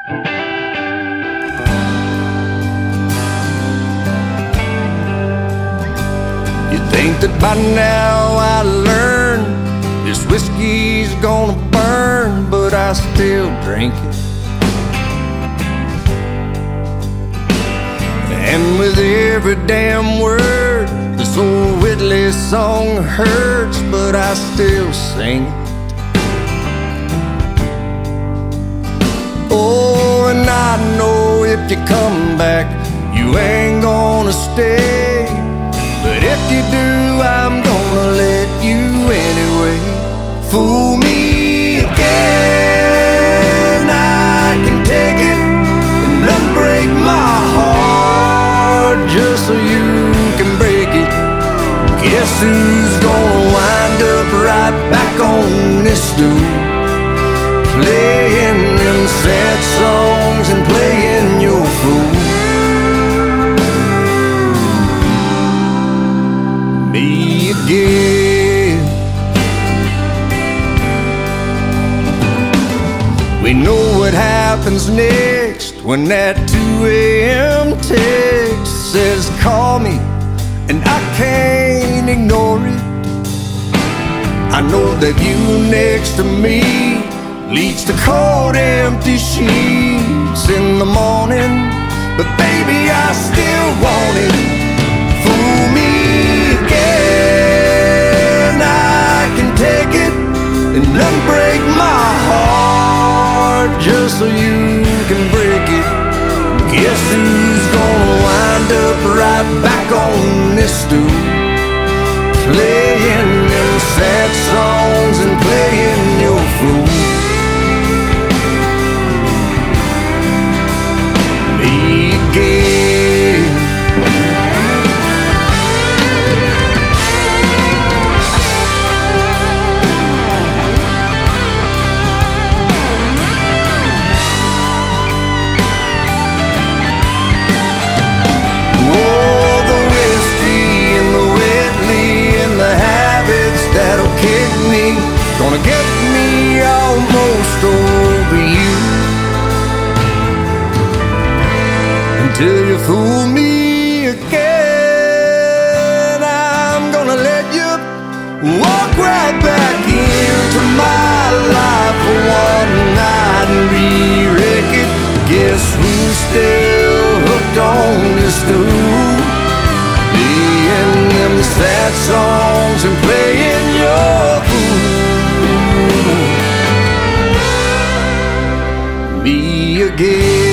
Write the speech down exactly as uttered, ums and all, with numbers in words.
You'd think that by now I learned this whiskey's gonna burn, but I still drink it. And with every damn word, this old Whitley song hurts, but I still sing it. Oh, and I know if you come back, you ain't gonna stay. But if you do, I'm gonna let you anyway. Fool me again, I can take it, and unbreak my heart just so you can break it. Guess who's gonna wind up right back on this stool, playing them sad songs and playing your fool. Me again. We know what happens next when that two A M text says call me, and I can't ignore it. I know that you next to me leads to cold empty sheets in the morning, but baby I still want it. Fool me again, I can take it, and unbreak my heart just so you can break it. Guess who's gonna wind up right back on this stool, playing them sad songs and playing your fool. Me again. That'll kick me, gonna get me almost over you. Until you fool me again, I'm gonna let you walk right back into my life for one night and re-wreck it. Guess who's still hooked on this stool, playing them sad songs and playing your fool. Me again.